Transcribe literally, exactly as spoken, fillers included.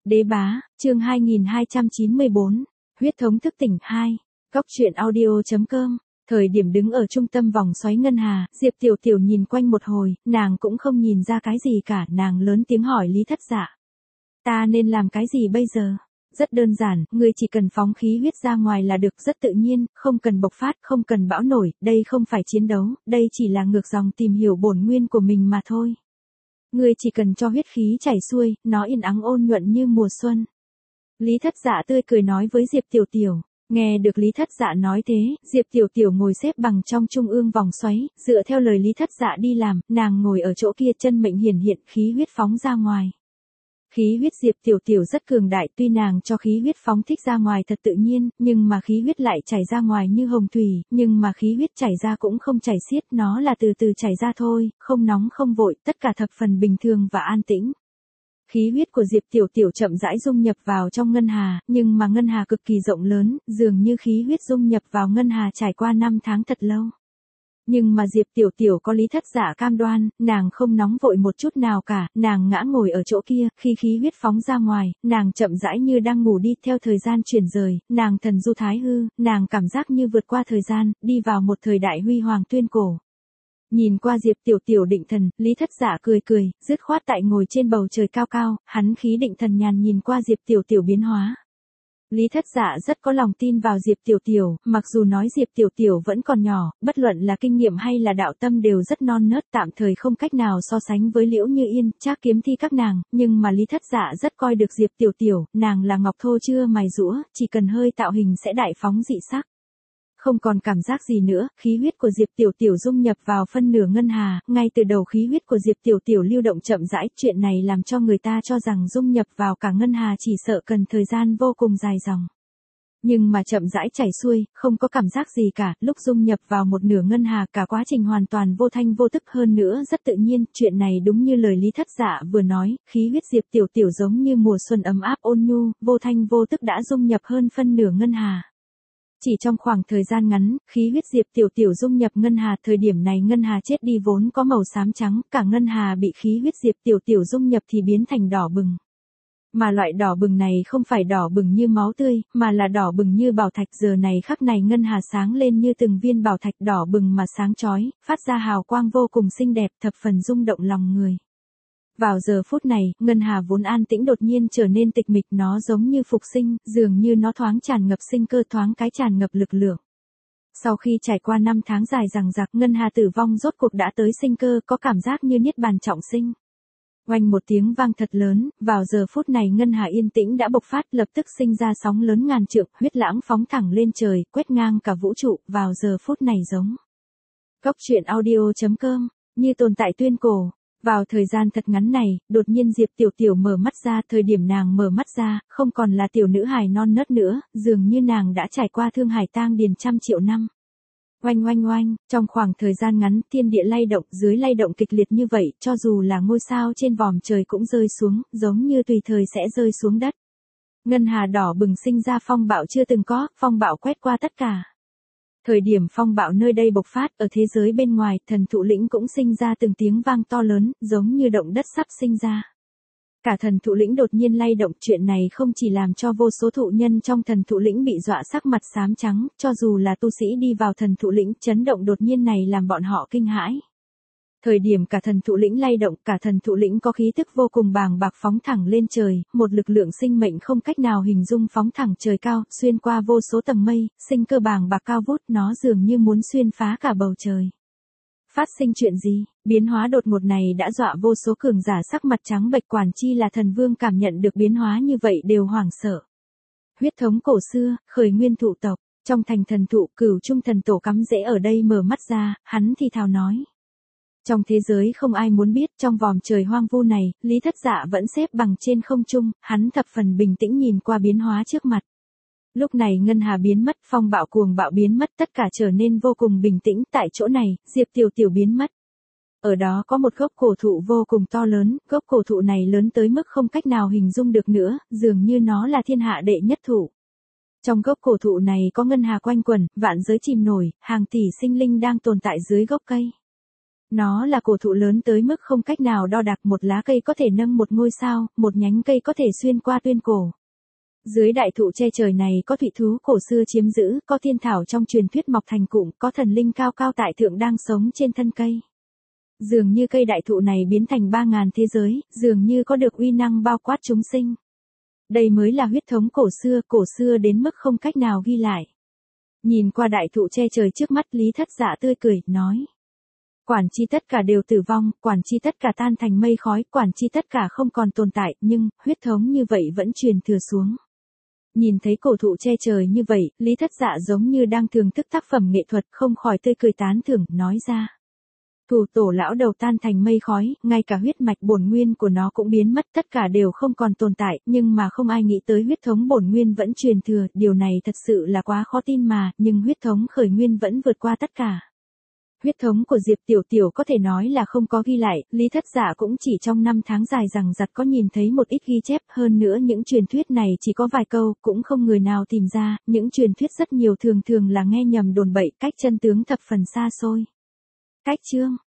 Đế bá, chương hai nghìn hai trăm chín mươi bốn, huyết thống thức tỉnh hai, góc truyện audio.com. Thời điểm đứng ở trung tâm vòng xoáy ngân hà, Diệp Tiểu Tiểu nhìn quanh một hồi, nàng cũng không nhìn ra cái gì cả, nàng lớn tiếng hỏi Lý Thất Dạ. Ta nên làm cái gì bây giờ? Rất đơn giản, ngươi chỉ cần phóng khí huyết ra ngoài là được, rất tự nhiên, không cần bộc phát, không cần bão nổi, đây không phải chiến đấu, đây chỉ là ngược dòng tìm hiểu bổn nguyên của mình mà thôi. Ngươi chỉ cần cho huyết khí chảy xuôi, nó yên ắng ôn nhuận như mùa xuân. Lý Thất Dạ tươi cười nói với Diệp Tiểu Tiểu. Nghe được Lý Thất Dạ nói thế, Diệp Tiểu Tiểu ngồi xếp bằng trong trung ương vòng xoáy, dựa theo lời Lý Thất Dạ đi làm, nàng ngồi ở chỗ kia chân mệnh hiển hiện, khí huyết phóng ra ngoài. Khí huyết Diệp Tiểu Tiểu rất cường đại, tuy nàng cho khí huyết phóng thích ra ngoài thật tự nhiên, nhưng mà khí huyết lại chảy ra ngoài như hồng thủy, nhưng mà khí huyết chảy ra cũng không chảy xiết, nó là từ từ chảy ra thôi, không nóng không vội, tất cả thập phần bình thường và an tĩnh. Khí huyết của Diệp Tiểu Tiểu chậm rãi dung nhập vào trong ngân hà, nhưng mà ngân hà cực kỳ rộng lớn, dường như khí huyết dung nhập vào ngân hà trải qua năm tháng thật lâu. Nhưng mà Diệp Tiểu Tiểu có Lý Thất Dạ cam đoan, nàng không nóng vội một chút nào cả, nàng ngã ngồi ở chỗ kia, khi khí huyết phóng ra ngoài, nàng chậm rãi như đang ngủ đi, theo thời gian chuyển rời, nàng thần du thái hư, nàng cảm giác như vượt qua thời gian, đi vào một thời đại huy hoàng tuyên cổ. Nhìn qua Diệp Tiểu Tiểu định thần, Lý Thất Dạ cười cười, dứt khoát tại ngồi trên bầu trời cao cao, hắn khí định thần nhàn nhìn qua Diệp Tiểu Tiểu biến hóa. Lý Thất Dạ rất có lòng tin vào Diệp Tiểu Tiểu, mặc dù nói Diệp Tiểu Tiểu vẫn còn nhỏ, bất luận là kinh nghiệm hay là đạo tâm đều rất non nớt, tạm thời không cách nào so sánh với Liễu Như Yên, Trác Kiếm Thi các nàng, nhưng mà Lý Thất Dạ rất coi được Diệp Tiểu Tiểu, nàng là ngọc thô chưa mài rũa, chỉ cần hơi tạo hình sẽ đại phóng dị sắc. Không còn cảm giác gì nữa, khí huyết của Diệp Tiểu Tiểu dung nhập vào phân nửa ngân hà, ngay từ đầu khí huyết của Diệp Tiểu Tiểu lưu động chậm rãi, chuyện này làm cho người ta cho rằng dung nhập vào cả ngân hà chỉ sợ cần thời gian vô cùng dài dòng. Nhưng mà chậm rãi chảy xuôi, không có cảm giác gì cả, lúc dung nhập vào một nửa ngân hà cả quá trình hoàn toàn vô thanh vô tức, hơn nữa rất tự nhiên, chuyện này đúng như lời Lý Thất Dạ vừa nói, khí huyết Diệp Tiểu Tiểu giống như mùa xuân ấm áp ôn nhu, vô thanh vô tức đã dung nhập hơn phân nửa ngân hà. Chỉ trong khoảng thời gian ngắn, khí huyết Diệp Tiểu Tiểu dung nhập ngân hà, thời điểm này ngân hà chết đi vốn có màu xám trắng, cả ngân hà bị khí huyết Diệp Tiểu Tiểu dung nhập thì biến thành đỏ bừng. Mà loại đỏ bừng này không phải đỏ bừng như máu tươi, mà là đỏ bừng như bảo thạch, giờ này khắc này ngân hà sáng lên như từng viên bảo thạch đỏ bừng mà sáng chói, phát ra hào quang vô cùng xinh đẹp, thập phần rung động lòng người. Vào giờ phút này, ngân hà vốn an tĩnh đột nhiên trở nên tịch mịch, nó giống như phục sinh, dường như nó thoáng tràn ngập sinh cơ, thoáng cái tràn ngập lực lượng. Sau khi trải qua năm tháng dài dằng dặc, ngân hà tử vong rốt cuộc đã tới sinh cơ, có cảm giác như niết bàn trọng sinh. Oanh một tiếng vang thật lớn, vào giờ phút này ngân hà yên tĩnh đã bộc phát, lập tức sinh ra sóng lớn ngàn trượng, huyết lãng phóng thẳng lên trời, quét ngang cả vũ trụ, vào giờ phút này giống. Góc truyện audio.com, như tồn tại tuyên cổ. Vào thời gian thật ngắn này, đột nhiên Diệp Tiểu Tiểu mở mắt ra, thời điểm nàng mở mắt ra, không còn là tiểu nữ hài non nớt nữa, dường như nàng đã trải qua thương hải tang điền trăm triệu năm. Oanh oanh oanh, trong khoảng thời gian ngắn, thiên địa lay động, dưới lay động kịch liệt như vậy, cho dù là ngôi sao trên vòm trời cũng rơi xuống, giống như tùy thời sẽ rơi xuống đất. Ngân hà đỏ bừng sinh ra phong bạo chưa từng có, phong bạo quét qua tất cả. Thời điểm phong bạo nơi đây bộc phát, ở thế giới bên ngoài, thần thụ lĩnh cũng sinh ra từng tiếng vang to lớn, giống như động đất sắp sinh ra. Cả thần thụ lĩnh đột nhiên lay động, chuyện này không chỉ làm cho vô số thụ nhân trong thần thụ lĩnh bị dọa sắc mặt xám trắng, cho dù là tu sĩ đi vào thần thụ lĩnh, chấn động đột nhiên này làm bọn họ kinh hãi. Thời điểm cả thần thụ lĩnh lay động, cả thần thụ lĩnh có khí tức vô cùng bàng bạc phóng thẳng lên trời, một lực lượng sinh mệnh không cách nào hình dung phóng thẳng trời cao, xuyên qua vô số tầng mây, sinh cơ bàng bạc cao vút, nó dường như muốn xuyên phá cả bầu trời. Phát sinh chuyện gì? Biến hóa đột ngột này đã dọa vô số cường giả sắc mặt trắng bệch, quản chi là thần vương cảm nhận được biến hóa như vậy đều hoảng sợ. Huyết thống cổ xưa, khởi nguyên thụ tộc, trong thành thần thụ, Cửu Trung thần tổ cắm rễ ở đây mở mắt ra, hắn thì thào nói. Trong thế giới không ai muốn biết, trong vòm trời hoang vu này, Lý Thất Dạ vẫn xếp bằng trên không trung, hắn thập phần bình tĩnh nhìn qua biến hóa trước mặt. Lúc này ngân hà biến mất, phong bạo cuồng bạo biến mất, tất cả trở nên vô cùng bình tĩnh, tại chỗ này, Diệp Tiểu Tiểu biến mất. Ở đó có một gốc cổ thụ vô cùng to lớn, gốc cổ thụ này lớn tới mức không cách nào hình dung được nữa, dường như nó là thiên hạ đệ nhất thụ. Trong gốc cổ thụ này có ngân hà quanh quẩn, vạn giới chìm nổi, hàng tỷ sinh linh đang tồn tại dưới gốc cây. Nó là cổ thụ lớn tới mức không cách nào đo đạc, một lá cây có thể nâng một ngôi sao, một nhánh cây có thể xuyên qua tuyên cổ. Dưới đại thụ che trời này có thủy thú cổ xưa chiếm giữ, có thiên thảo trong truyền thuyết mọc thành cụm, có thần linh cao cao tại thượng đang sống trên thân cây. Dường như cây đại thụ này biến thành ba ngàn thế giới, dường như có được uy năng bao quát chúng sinh. Đây mới là huyết thống cổ xưa, cổ xưa đến mức không cách nào ghi lại. Nhìn qua đại thụ che trời trước mắt, Lý Thất Dạ tươi cười, nói. Quản chi tất cả đều tử vong, quản chi tất cả tan thành mây khói, quản chi tất cả không còn tồn tại, nhưng, huyết thống như vậy vẫn truyền thừa xuống. Nhìn thấy cổ thụ che trời như vậy, Lý Thất Dạ giống như đang thưởng thức tác phẩm nghệ thuật, không khỏi tươi cười tán thưởng, nói ra. Thủ tổ lão đầu tan thành mây khói, ngay cả huyết mạch bổn nguyên của nó cũng biến mất, tất cả đều không còn tồn tại, nhưng mà không ai nghĩ tới huyết thống bổn nguyên vẫn truyền thừa, điều này thật sự là quá khó tin mà, nhưng huyết thống khởi nguyên vẫn vượt qua tất cả. Huyết thống của Diệp Tiểu Tiểu có thể nói là không có ghi lại, Lý Thất Dạ cũng chỉ trong năm tháng dài rằng giặc có nhìn thấy một ít ghi chép, hơn nữa những truyền thuyết này chỉ có vài câu, cũng không người nào tìm ra, những truyền thuyết rất nhiều thường thường là nghe nhầm đồn bậy, cách chân tướng thập phần xa xôi. Cách chương